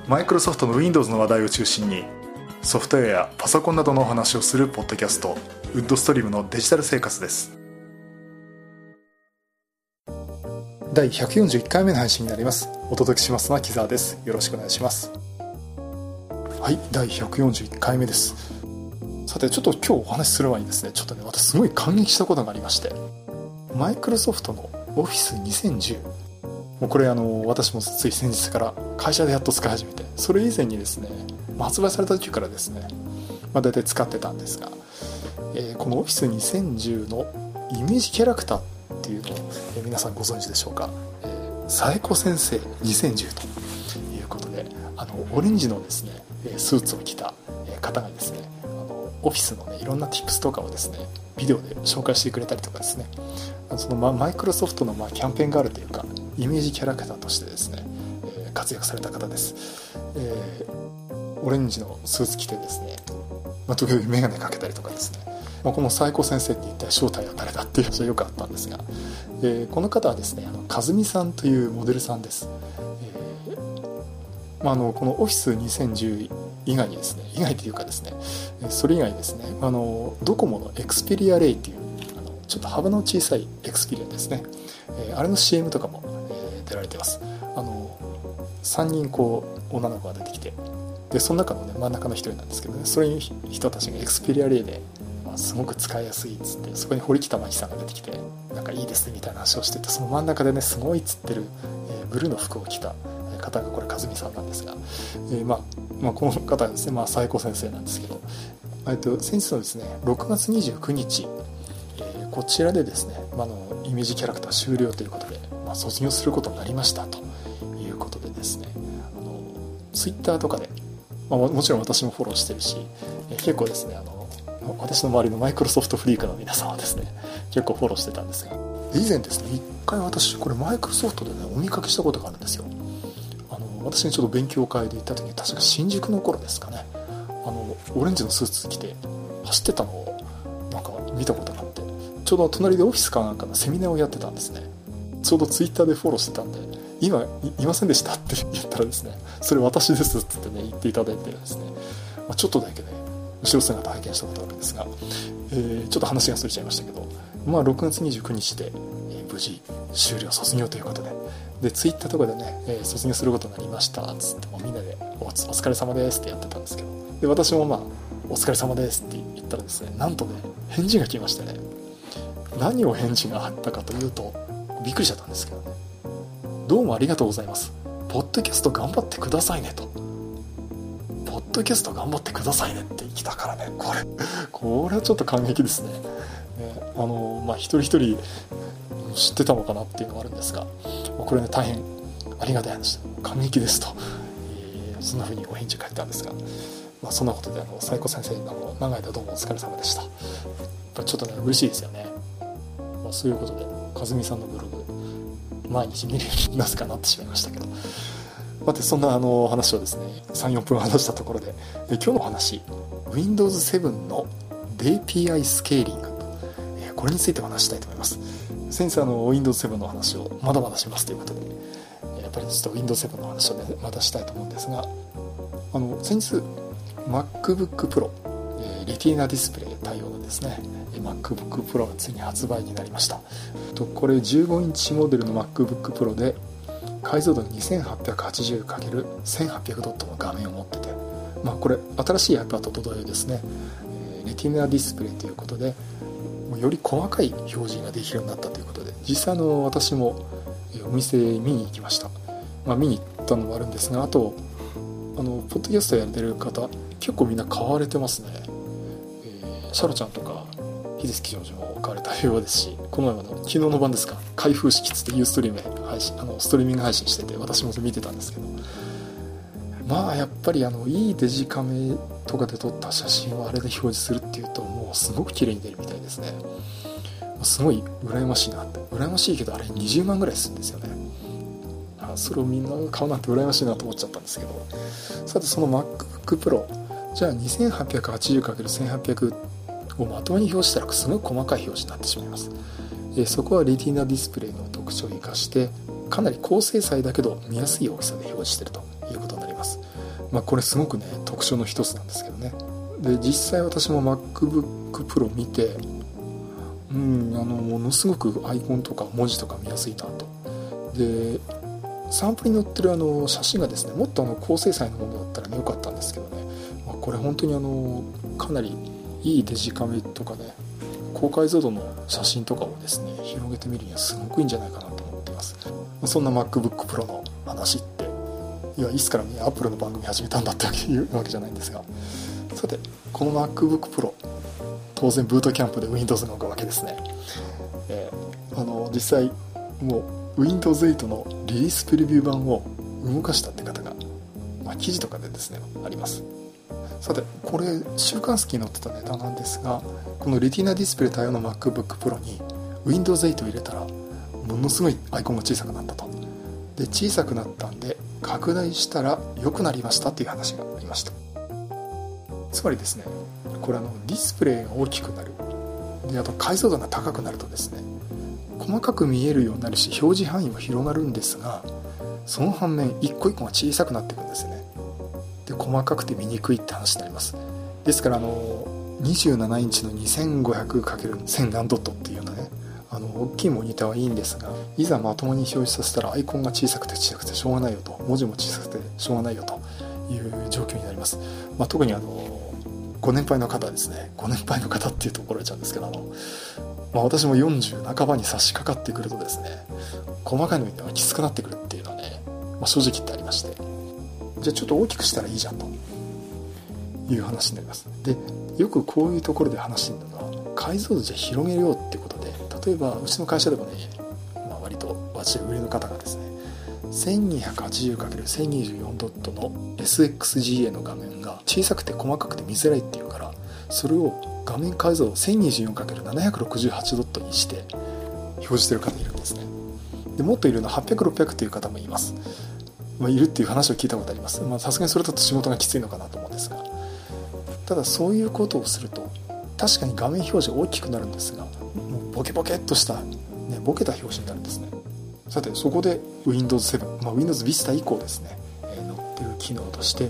マイクロソフトの Windows の話題を中心にソフトウェアやパソコンなどのお話をするポッドキャスト、ウッドストリームのデジタル生活です。第141回目の配信になります。お届けしますのは木澤です。よろしくお願いします。はい、第141回目です。さて、ちょっと今日お話しする前にですね、ちょっとね、私すごい感激したことがありまして、マイクロソフトの Office 2010、もうこれ私もつい先日から会社でやっと使い始めて、それ以前にですね、発売された時からですね、大体使ってたんですが、この Office 2010のイメージキャラクターっていうのを、皆さんご存知でしょうか。サエコ先生2010ということで、オレンジのですねスーツを着た方がですね、オフィスのねいろんな Tips とかをですねビデオで紹介してくれたりとかですね、そのマイクロソフトのキャンペーンガールというかイメージキャラクターとしてですね、活躍された方です。オレンジのスーツ着てですね、時々眼鏡かけたりとかですね、このサイコ先生って一体正体は誰だっていう話はよくあったんですが、この方はですねかずみさんというモデルさんです。この Office 2010以外にですね、以外というかですね、それ以外にですね、ドコモのエクスペリアレイっていうちょっと幅の小さいエクスペリアですね、あれの CM とかも、出られてます。3人女の子が出てきて、でその中の、ね、真ん中の一人なんですけどね、そういう人たちがエクスペリアレイですごく使いやすいっつって、そこに堀北真希さんが出てきて、なんかいいですねみたいな話をしてて、その真ん中でねすごいっつってる、ブルーの服を着た方がこれかずみさんなんですが、この方はですね、サイコ先生なんですけど、先日のですね6月29日、こちらでですね、イメージキャラクター終了ということで、卒業することになりましたということでですね、ツイッターとかで、もちろん私もフォローしてるし、結構ですね私の周りのマイクロソフトフリークの皆さんはですね結構フォローしてたんですが、以前ですね一回私これマイクロソフトでねお見かけしたことがあるんですよ。私にちょっと勉強会で行った時に、確か新宿の頃ですかね、オレンジのスーツ着て走ってたのをなんか見たことがあって、ちょうど隣でオフィスかなんかのセミナーをやってたんですね。ちょうどツイッターでフォローしてたんで、今いませんでしたって言ったらですね、それ私ですっつってね言っていただいてですね、ちょっとだけね後ろ姿拝見したことがあるんですが、ちょっと話がそれちゃいましたけど、6月29日で、無事終了卒業ということで、ツイッターとかでね、卒業することになりましたっつって、みんなでお疲れ様ですってやってたんですけど、で私もお疲れ様ですって言ったらですね、なんとね返事が来ましてね、何を返事があったかというと、びっくりしちゃったんですけどね、どうもありがとうございます、ポッドキャスト頑張ってくださいねと、ポッドキャスト頑張ってくださいねって来たからね、これはちょっと感激ですね。一人一人知ってたのかなっていうのがあるんですが、これね大変ありがたい話で感激ですと、そんな風にお返事書いたんですが、そんなことでサイコ先生長い間どうもお疲れ様でした。ちょっとね嬉しいですよね。そういうことでかずみさんのブログ毎日見るようになぜかなってしまいましたけど、そんな話をですね 3,4 分話したところで、今日の話 Windows 7の DPI スケーリング、これについてお話したいと思います。先生Windows 7の話をまだまだしますということで、やっぱりちょっと Windows 7の話をねまたしたいと思うんですが、先日 MacBook Pro、レティーナディスプレイ対応のですね MacBook Pro がついに発売になりました。これ15インチモデルの MacBook Pro で解像度 2880×1800 ドットの画面を持ってて、これ新しい iPad と同様ですね、レティーナディスプレイということでより細かい表示ができるようになったということで、実際私もお店見に行きました。見に行ったのもあるんですが、あとポッドキャストやってる方結構みんな買われてますね。シャロちゃんとか秀樹教授も買われたようですし、この前昨日の晩ですか、開封式つってユーストリーム配信ストリーミング配信してて、私も見てたんですけど、やっぱりいいデジカメとかで撮った写真をあれで表示するっていうと、もうすごく綺麗に出るみたいですね。すごい羨ましいなって、羨ましいけどあれ20万ぐらいするんですよね。それをみんな買うなんて羨ましいなと思っちゃったんですけど、さてその MacBook Pro、 じゃあ 2880×1800 をまともに表示したらすごく細かい表示になってしまいます。そこはレティーナディスプレイの特徴を生かして、かなり高精細だけど見やすい大きさで表示しているということになります。 ます。これすごくね特徴の一つなんですけどね。で実際私も MacBook Pro 見て、ものすごくアイコンとか文字とか見やすいなと。でサンプルに載ってる写真がですねもっと高精細なものだったらね良かったんですけどね、これ本当にかなりいいデジカメとかね高解像度の写真とかをですね広げてみるにはすごくいいんじゃないかなと思っています。そんな MacBook Pro の話っていつからね Apple の番組始めたんだっていうわけじゃないんですが、さてこの MacBook Pro 当然ブートキャンプで Windows が動くわけですね。実際もう Windows 8のリリースプレビュー版を動かしたって方が、記事とかでですねあります。さてこれ週刊誌に載ってたネタなんですが、このレティナディスプレイ対応の MacBook Pro に Windows 8を入れたらものすごいアイコンが小さくなったと。で小さくなったんで拡大したら良くなりましたっていう話がありました。つまりですねこれディスプレイが大きくなるで、あと解像度が高くなるとですね細かく見えるようになるし表示範囲も広がるんですが、その反面一個一個が小さくなっていくんですよね。で細かくて見にくいって話になります。ですから27インチの 2500×1000 何ドットっていうようなね大きいモニターはいいんですが、いざまともに表示させたらアイコンが小さくて小さくてしょうがないよと、文字も小さくてしょうがないよという状況になります。特にご年配の方ですね、ご年配の方っていうと怒られちゃうんですけど私も40半ばに差し掛かってくるとですね細かいのにはきつくなってくるっていうのはね、正直言ってありまして、じゃあちょっと大きくしたらいいじゃんという話になります。でよくこういうところで話してるのが解像度じゃ広げようってことで、例えばうちの会社でもね、割と私より上の方がですね 1280×1024 ドットの SXGA の画面が小さくて細かくて見づらいっていうから、それを画面解像度 1024×768 ドットにして表示してる方いるんですね。でもっといるのは800、600っていう方もいます。いるっていう話を聞いたことあります。さすがにそれだと仕事がきついのかなと思うんですが、ただそういうことをすると確かに画面表示大きくなるんですが、もうボケボケっとした、ボケた表示になるんですね。さてそこで Windows 7、Windows Vista 以降ですね、載っている機能として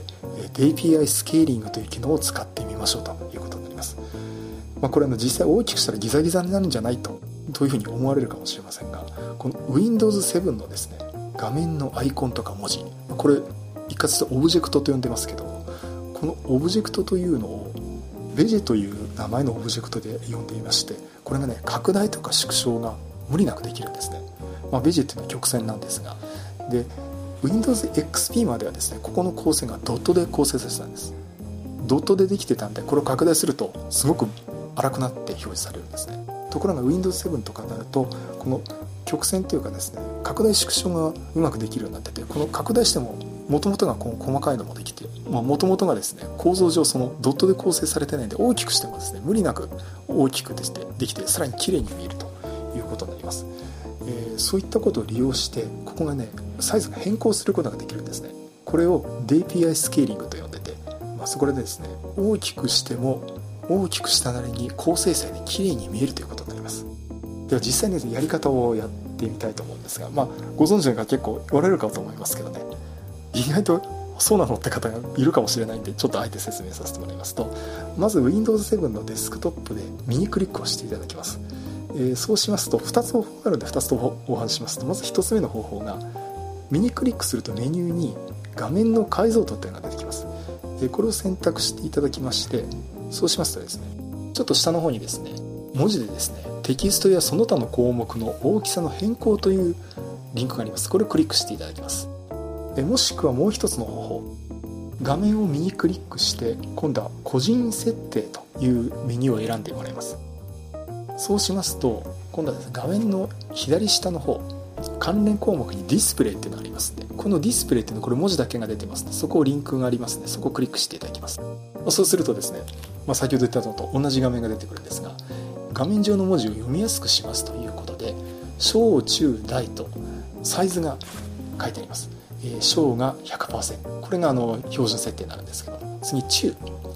DPI スケーリングという機能を使ってみましょうということになります。これ実際大きくしたらギザギザになるんじゃないというふうに思われるかもしれませんが、この Windows 7のですね画面のアイコンとか文字、これ一括してオブジェクトと呼んでますけど、このオブジェクトというのをベジェという名前のオブジェクトで呼んでいまして、これがね拡大とか縮小が無理なくできるんですね。ベジェっていうのは曲線なんですが、で Windows XP まではですねここの構成がドットで構成されてたんです。ドットでできてたんで、これを拡大するとすごく荒くなって表示されるんですね。ところが Windows 7とかになるとこの曲線というかですね拡大縮小がうまくできるようになってて、この拡大しても元々がこの細かいのもできて、元々がですね構造上そのドットで構成されてないんで、大きくしてもですね無理なく大きくできてさらに綺麗に見えるということになります。そういったことを利用してここがねサイズが変更することができるんですね。これを DPI スケーリングと呼んでて、そこでですね大きくしても大きくしたなりに高精細で綺麗に見えるということになります。では実際にやり方をやってみたいと思うんですが、ご存知の方結構おられるかと思いますけどね、意外とそうなのって方がいるかもしれないんでちょっとあえて説明させてもらいますと、まず Windows 7のデスクトップで右クリックをしていただきます。そうしますと2つ方法があるので2つとお話ししますと、まず1つ目の方法が右クリックするとメニューに画面の解像度というのが出てきます。これを選択していただきまして、そうしますとですねちょっと下の方にですね文字でですねテキストやその他の項目の大きさの変更というリンクがあります。これをクリックしていただきます。もしくはもう一つの方法、画面を右クリックして今度は個人設定というメニューを選んでもらいます。そうしますと今度はですね画面の左下の方関連項目にディスプレイっていうのがありますので、このディスプレイっていうのはこれ文字だけが出てますので、そこをリンクがありますのでそこをクリックしていただきます。そうするとですね、先ほど言ったのと同じ画面が出てくるんですが、画面上の文字を読みやすくしますということで小中大とサイズが書いてあります。小が 100%、 これが標準設定になるんですけども、次中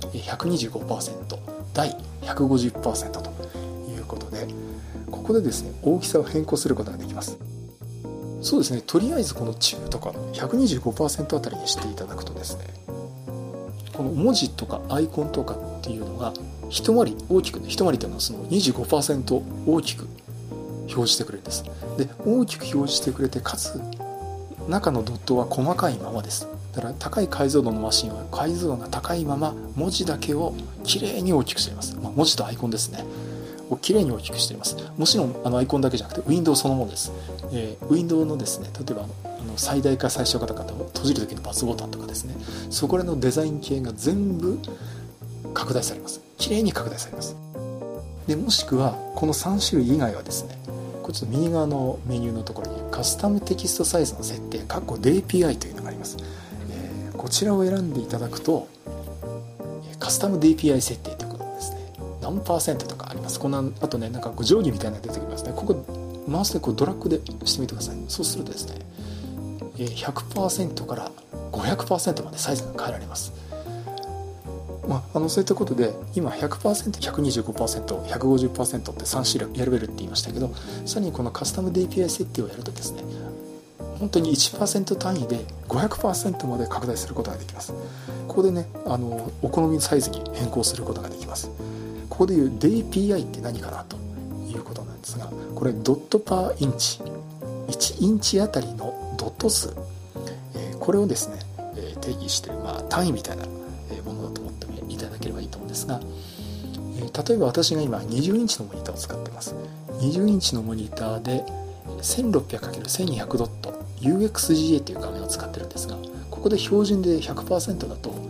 125%、 大 150% ということで、ここでですね大きさを変更することができます。 そうですね、とりあえずこの中とかの 125% あたりにしていただくとですね、この文字とかアイコンとかっていうのが一回り大きくね、一回りというのはその 25% 大きく表示してくれるんです。で、大きく表示してくれて、かつ中のドットは細かいままです。だから高い解像度のマシンは解像度が高いまま文字だけをきれいに大きくしています。文字とアイコンですねをきれいに大きくしています。もちろんアイコンだけじゃなくてウィンドウそのものです。ウィンドウのですね、例えば最大化最小化とか閉じる時の×ボタンとかですね、そこらのデザイン系が全部拡大されます。きれいに拡大されます。でもしくはこの3種類以外はですね、こっちの右側のメニューのところにカスタムテキストサイズの設定DPI というのがあります。こちらを選んでいただくとカスタム DPI 設定ということですね、何%とかあります。このあとね、なんか定規みたいなのが出てきますね。ここマウスでドラッグでしてみてください。そうするとですね、100% から 500% までサイズが変えられます。そういったことで今 100%、125%、150% って3種類選べるって言いましたけど、さらにこのカスタム DPI 設定をやるとですね、本当に 1% 単位で 500% まで拡大することができます。ここでね、お好みのサイズに変更することができます。ここでいう DPI って何かなということなんですが、これドットパーインチ、1インチあたりのドット数、これをですね定義している、単位みたいなものだと思っていただければいいと思うんですが、例えば私が今20インチのモニターを使っています。20インチのモニターで 1600×1200 ドット UXGA という画面を使ってるんですが、ここで標準で 100% だと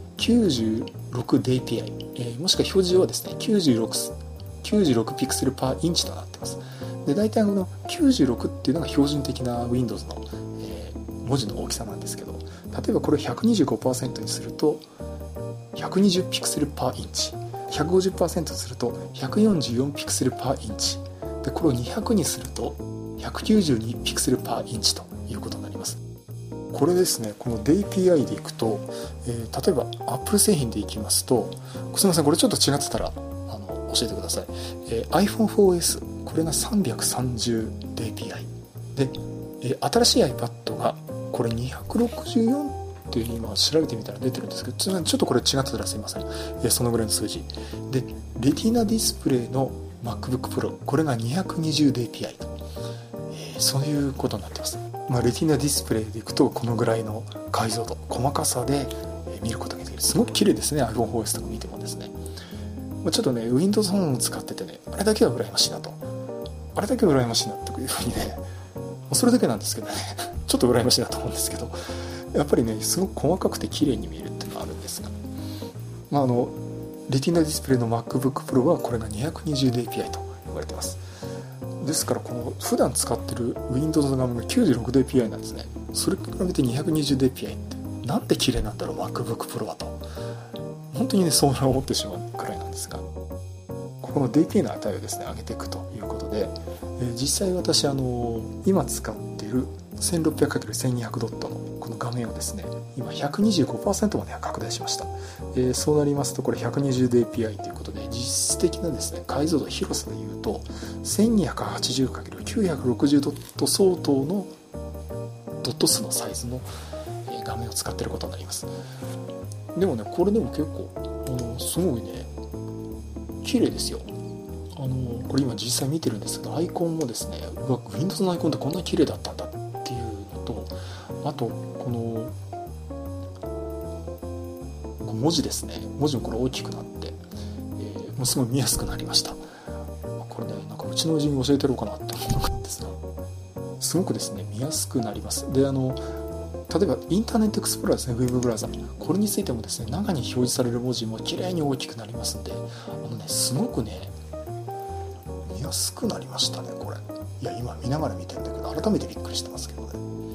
96dpi、もしくは表示上はですね96ピクセルパーインチとなっています。で、大体この96っていうのが標準的な Windows の、文字の大きさなんですけど、例えばこれを 125% にすると120ピクセルパーインチ、150% すると144ピクセルパーインチで、これを200にすると192ピクセルパーインチということになります。これですね、この DPI でいくと、例えば Apple 製品でいきますと、すみません、これちょっと違ってたら教えてください。iPhone4S、 これが 330dpi で、新しい iPad がこれ264っていう今調べてみたら出てるんですけど、ちょっとこれ違ってたらすいません。そのぐらいの数字で、レティナディスプレイの MacBook Pro、 これが 220dpi と、そういうことになってます。レティナディスプレイでいくとこのぐらいの解像度、細かさで見ることができる。すごく綺麗ですね。 iPhone4S とか見てもですね、ちょっとね Windows Phone を使っててね、あれだけは羨ましいなと、あれだけは羨ましいなっていうふうにね、それだけなんですけどねちょっと羨ましいなと思うんですけど、やっぱりねすごく細かくて綺麗に見えるっていうのがあるんですが、レティナディスプレイの MacBook Pro はこれが 220dpi と言われてます。ですからこの普段使ってる Windows の画面が 96dpi なんですね。それに比べて 220dpi ってなんて綺麗なんだろう MacBook Pro はと、本当にねそう思ってしまうくらいなんですが、ここの DPI の値をですね上げていくということで、実際私今使っている 1600×1200 ドットのこの画面をですね今 125% まで拡大しました。そうなりますとこれ 120dpi ということで、実質的なですね解像度広さでいうと 1280×960 ドット相当のドット数のサイズの画面を使っていることになります。でもねこれでも結構すごいね綺麗ですよ。これ今実際見てるんですけど、アイコンもですね、Windows のアイコンってこんな綺麗だったんだっていうのと、あとこの文字ですね、文字もこれ大きくなって、もうすごい見やすくなりました。これねなんかうちの親父に教えてやろうかなって思うんですが、すごくですね見やすくなります。で例えばインターネットエクスプローラーですね、Web ブラウザ、これについてもですね中に表示される文字も綺麗に大きくなりますので、すごくね見やすくなりましたね。これいや今見ながら見てるんだけど改めてびっくりしてますけどね。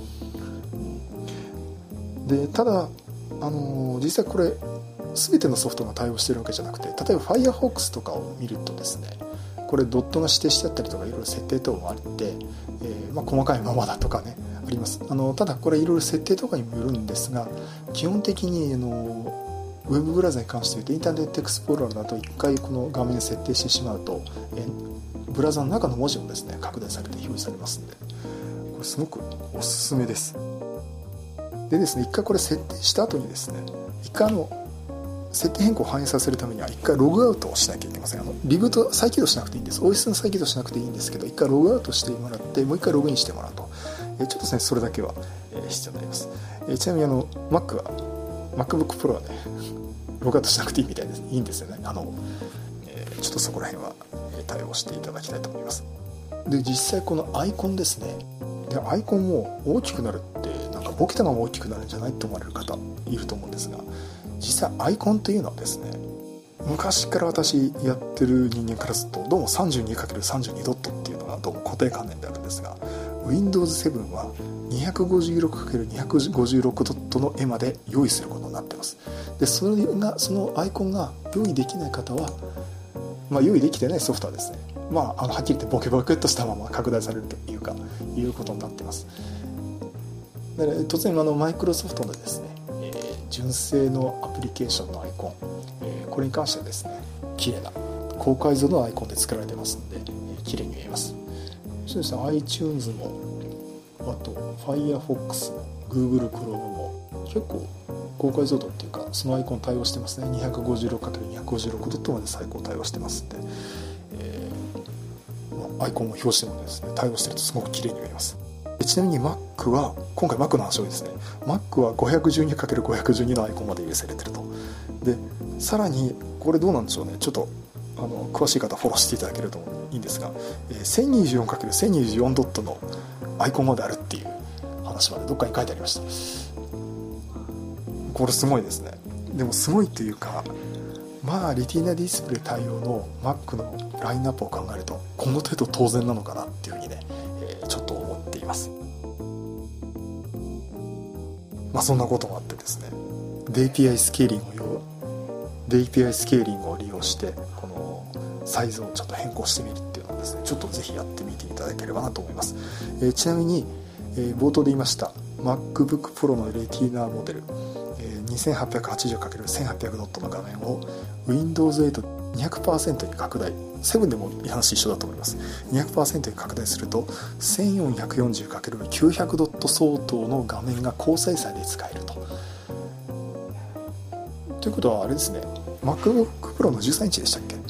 でただ実際これ全てのソフトが対応しているわけじゃなくて、例えば Firefox とかを見るとですね、これドットが指定してあったりとかいろいろ設定等もあって、細かいままだとかねあります。ただこれいろいろ設定とかにもよるんですが、基本的にウェブブラウザに関して言うとインターネットエクスプローラーだと1回この画面を設定してしまうとブラウザの中の文字もですね拡大されて表示されますので、これすごくおすすめです。でですね、一回これ設定した後にですね、一回設定変更を反映させるためには一回ログアウトをしなきゃいけません。リブート再起動しなくていいんです。 OS の再起動しなくていいんですけど、一回ログアウトしてもらってもう一回ログインしてもらうと、ちょっとですねそれだけは必要になります。ちなみにMac は MacBook Pro はねログアウトしなくていいみたいです。いいんですよね。ちょっとそこら辺は対応していただきたいと思います。で実際このアイコンですね、でアイコンも大きくなるってなんかボケたまま大きくなるんじゃないと思われる方いると思うんですが、実際アイコンというのはですね、昔から私やってる人間からするとどうも 32×32 ドットっていうのがどうも固定観念であるんですが、 Windows 7は 256×256 ドットの絵まで用意することになってます。でそのアイコンが用意できない方は、用意できてないソフトはですね、はっきり言ってボケボケっとしたまま拡大されるということになっています。で突然マイクロソフトのですね、純正のアプリケーションのアイコン、これに関してはですね綺麗な高解像度のアイコンで作られてますので、綺麗に見えます。そうですね、 iTunes もあと Firefox も Google Chrome も結構高解像度っていうかそのアイコン対応してますね。 256×256 ドットまで最高対応してますんで、アイコンも表紙でもですね対応してるとすごく綺麗に見えます。ちなみに Mac は今回 Mac の話多いですね。 Mac は 512×512 のアイコンまで用意されてると。でさらにこれどうなんでしょうね、ちょっと詳しい方フォローしていただけるといいんですが、1024×1024 ドットのアイコンまであるっていう話までどっかに書いてありました。これすごいですね。でもすごいというか、リティナディスプレイ対応の Mac のラインナップを考えるとこの程度当然なのかなっていうふうにね、ちょっと思っています。そんなこともあってですね、DPI スケーリングを利用してこのサイズをちょっと変更してみるっていうのをですね、ちょっとぜひやってみていただければなと思います。ちなみに、冒頭で言いました MacBook Pro のレティーナモデル、2880×1800 ドットの画面を Windows 8 200% に拡大、7でも話一緒だと思います。 200% に拡大すると 1440×900 ドット相当の画面が高精細で使えるということはあれですね、 MacBook Pro の13インチでしたっけ、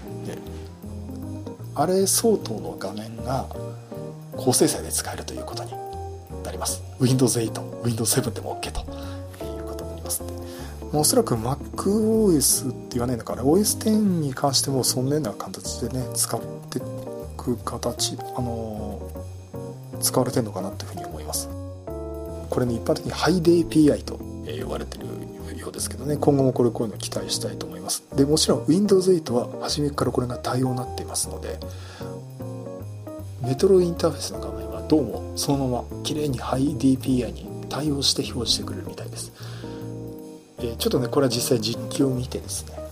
あれ相当の画面が高精細で使えるということになります。 Windows 8、Windows 7でも OK ということになりますので、おそらく MacOS って言わないのかな、 OS10 に関してもそんなような形でね使っていく形、使われてるのかなというふうに思います。これね一般的に HiDPI と呼ばれているようですけどね、今後もこういうのを期待したいと思います。でもちろん Windows 8は初めからこれが対応になっていますので、メトロインターフェースの画面はどうもそのまま綺麗に HiDPI に対応して表示してくれるみたいです。ちょっとねこれは実際実機を見てですね、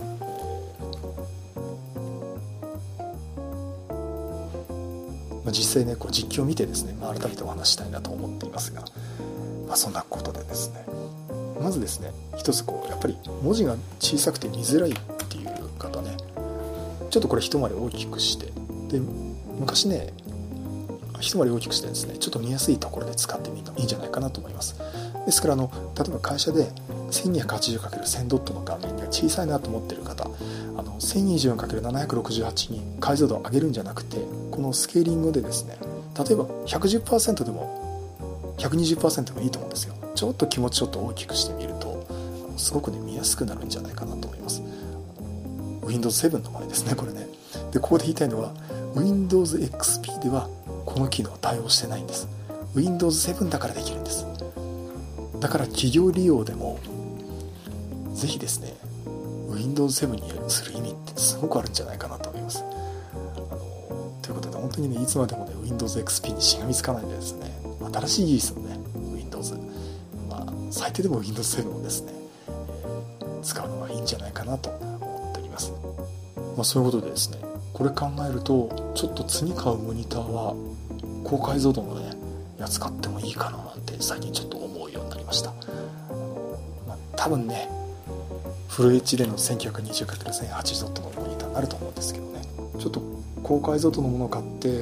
実際ねこう実機を見てですね、改めてお話したいなと思っていますが、そんなことでですね、まずですね一つやっぱり文字が小さくて見づらいっていう方ね、ちょっとこれ一回り大きくして、で昔ね一回り大きくしてですねちょっと見やすいところで使ってみるといいんじゃないかなと思います。ですから例えば会社で 1280×1000 ドットの画面が小さいなと思っている方、1024×768 に解像度を上げるんじゃなくて、このスケーリングでですね、例えば 110% でも 120% でもいいと思うんですよ。ちょっと気持ちちょっと大きくしてみるとすごくね見やすくなるんじゃないかなと思います。 Windows 7の場合ですねこれね。でここで言いたいのは Windows XP ではこの機能は対応してないんです。 Windows 7だからできるんです。だから企業利用でもぜひですね Windows 7にする意味ってすごくあるんじゃないかなと思います。ということで本当にねいつまでもね Windows XP にしがみつかないでですね、新しい技術のね Windows、最低でも Windows 7をですね、使うのがいいんじゃないかなと思っております。そういうことでですね、これ考えるとちょっと次買うモニターは高解像度のねやつ買ってもいいかななんて最近ちょっと思うようになりました。多分ねフル HD の 1920×1080 ドットのモニターになると思うんですけどね、ちょっと高解像度のものを買って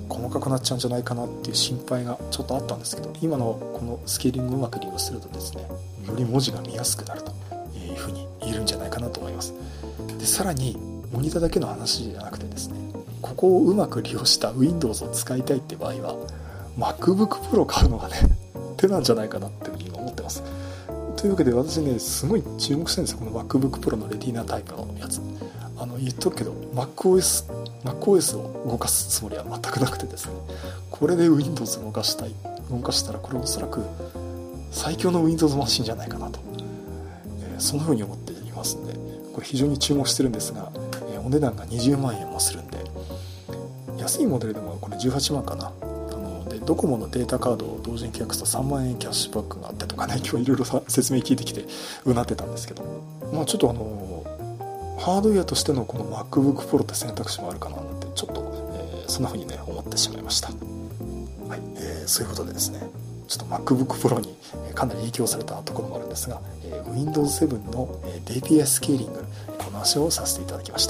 細かくなっちゃうんじゃないかなっていう心配がちょっとあったんですけど、今のこのスケーリングをうまく利用するとですね、より文字が見やすくなるというふうに言えるんじゃないかなと思います。でさらにモニターだけの話じゃなくてですね、ここをうまく利用した Windows を使いたいって場合は MacBook Pro 買うのがね手なんじゃないかなっていうふうに今思ってます。というわけで私ね、すごい注目してるんですよ、この MacBook Pro のレティーナタイプのやつ。言っとくけど MacOS を動かすつもりは全くなくてですね、これで Windows を動かしたらこれおそらく最強の Windows マシンじゃないかなと、そんな風に思っていますんで、これ非常に注目してるんですが、お値段が20万円もするんで、安いモデルでもこれ18万かな。でドコモのデータカードを同時に契約すると3万円キャッシュバックがあってとかね、今日いろいろ説明聞いてきてうなってたんですけど、まあちょっとハードウェアとしてのこの MacBook Pro って選択肢もあるかななんてちょっと、そんな風にね思ってしまいました。はい、そういうことでですね、ちょっと MacBook Pro にかなり影響されたところもあるんですが、Windows 7の DPI スケーリング、この話をさせていただきました。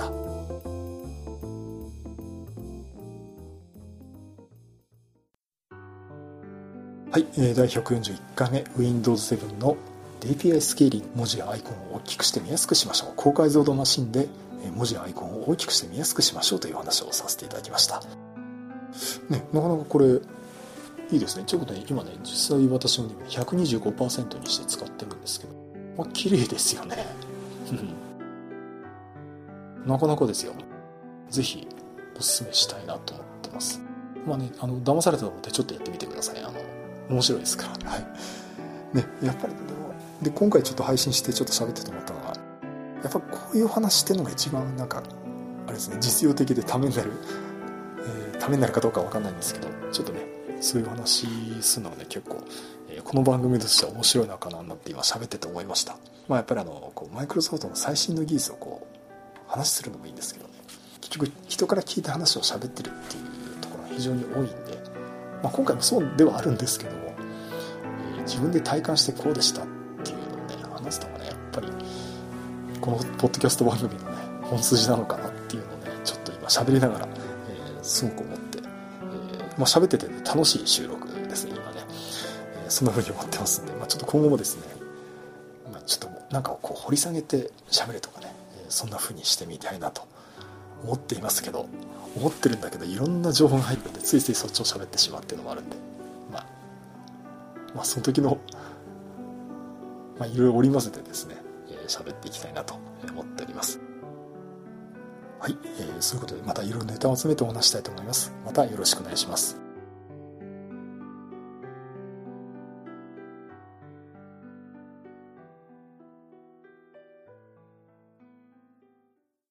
はい、第141回目 Windows 7の DPI スケーリング、文字やアイコンを大きくして見やすくしましょう。高解像度マシンで文字やアイコンを大きくして見やすくしましょうという話をさせていただきました。ね、なかなかこれいいですね。ということで今ね、実際私も 125% にして使ってるんですけど、まあ綺麗ですよね。なかなかですよ。ぜひおすすめしたいなと思ってます。まあね、騙されたと思ってちょっとやってみてください。面白いですから。はい。ね、やっぱりで今回ちょっと配信してちょっと喋ってて思ったのは、やっぱこういう話してるのが一番なんかあれですね、実用的でためになる、ためになるかどうかわかんないんですけど、ちょっとねそういう話するのはね結構、この番組としては面白いのかなって今喋ってて思いました。まあやっぱりマイクロソフトの最新の技術を話するのもいいんですけどね、結局人から聞いた話を喋ってるっていうところが非常に多いんで、まあ、今回もそうではあるんですけども、自分で体感してこうでしたっていうのをね話すのがね、やっぱりこのポッドキャスト番組のね本筋なのかなっていうのをねちょっと今喋りながら、すごく思って、まあ、喋ってて、ね、楽しい収録ですね今ね、そんな風に思ってますんで、まあ、ちょっと今後もですね、まあ、ちょっとなんかを掘り下げて喋るとかね、そんな風にしてみたいなと思っていますけど、思ってるんだけどいろんな情報が入っててついついそっちを喋ってしまうっていうのもあるんで、まあその時のまあいろいろ織り交ぜてですね喋っていきたいなと思っております。はい、そういうことでまたいろいろネタを集めてお話したいと思います。またよろしくお願いします。